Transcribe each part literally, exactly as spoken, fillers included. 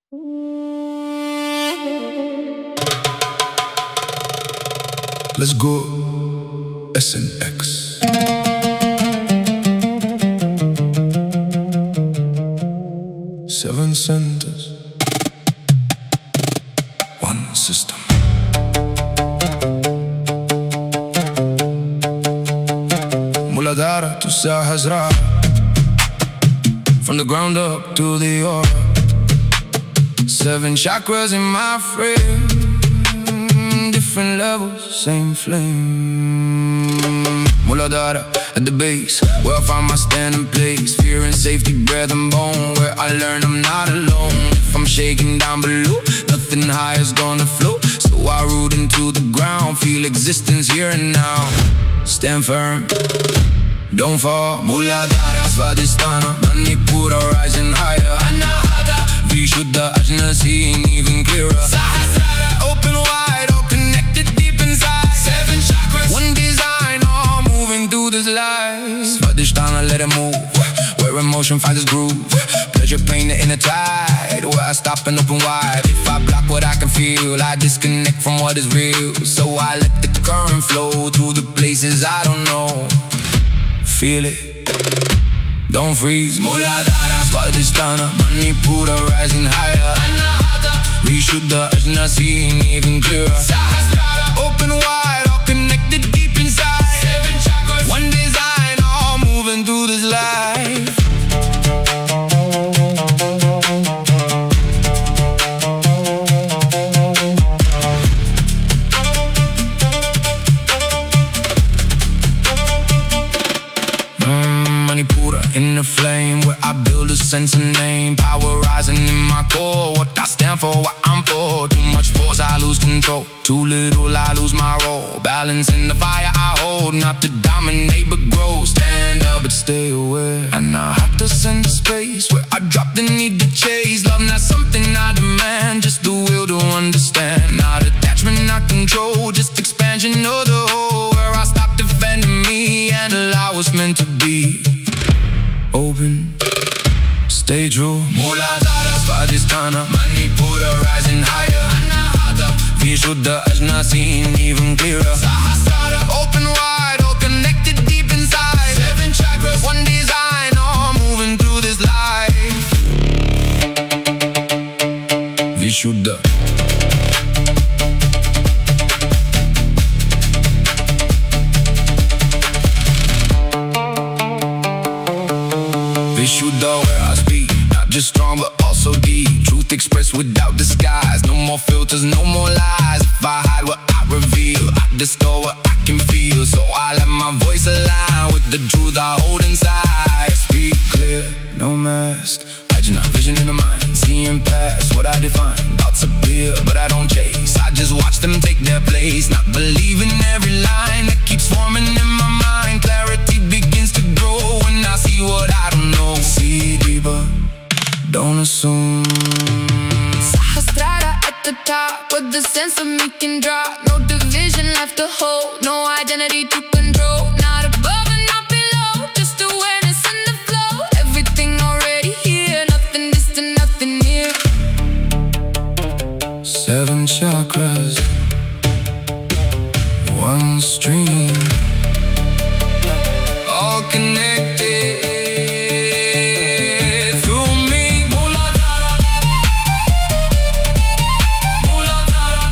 Let's go S N X. Seven centers, one system. Muladhara to Sahasrara, from the ground up to the aura. Seven chakras in my frame, different levels, same flame. Muladhara at the base, where I find my standing place. Fear and safety, breath and bone, where I learn I'm not alone. If I'm shaking down below, nothing higher's gonna flow. So I root into the ground, feel existence here and now. Stand firm, don't fall. Muladhara, Svadhisthana, Manipura, rising higher. Anahata, Vishuddha, Ajna, seeing even clearer. Sahasrara, open wide, all connected deep inside. Seven chakras, one design, all moving through this life. Svadhisthana, let it move, where emotion finds its groove. Pleasure, pain, the inner tide, where I stop and open wide. If I block what I can feel, I disconnect from what is real. So I let the current flow through the places I don't know. Feel it, don't freeze. Muladhara, Svadhisthana, Manipura, rising higher. Anahata, Vishuddha, Ajna, seeing even clearer. Sahasrara, open wide, all connected deep inside. Seven chakras, one design, all moving through this life. In the flame, where I build a sense of name. Power rising in my core, what I stand for, what I'm for. Too much force, I lose control. Too little, I lose my role. Balance in the fire I hold, not to dominate but grow. Stand up but stay aware, and I have to send space where I drop the need to chase. Love not something I demand, just the will to understand. Not attachment, not control, just expansion of the whole. Where I stop defending me and allow what's meant to be. Open, stay true. Muladhara, Svadhisthana, Manipura, rising higher. Anahata, Vishuddha, Ajna, seeing even clearer. Sahasrara, open wide, all connected deep inside. Seven chakras, one design, all moving through this life. Vishuddha. Vishuddha, where I speak, not just strong but also deep. Truth expressed without disguise, no more filters, no more lies. If I hide what I reveal, I distort what I can feel. So I let my voice align with the truth I hold inside. Speak clear, no mask, I just not vision in the mind. Seeing past what I define, thoughts appear but I don't chase. I just watch them take their place, not believing every line that keeps forming in my mind. Clarity begins to grow when I see what I don't know. See deeper, don't assume. Sahasrara at the top, with the sense of me can drop. No division left to hold, no identity to control. Not above and not below, just awareness in the flow. Everything already here, nothing distant, nothing near. Seven chakras, one stream, all connected through me. Muladhara, Muladhara,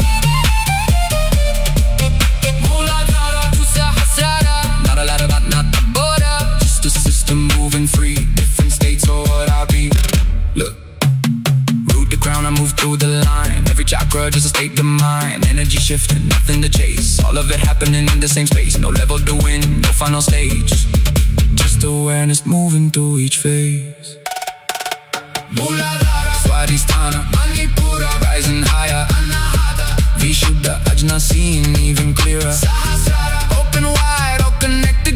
Muladhara to Sahasrara, not a ladder, but not a border. Just a system moving free, different states or what I be. Look, root the crown, I move through the line. Every chakra just a state of mind. Energy shifting, nothing to chase. All of it happening in the same space. No level to win, no final stage. Just awareness moving through each phase. Muladhara, Svadhisthana, Manipura, rising higher. Anahata, Vishuddha, Ajna, seeing even clearer. Sahasrara, open wide, all connected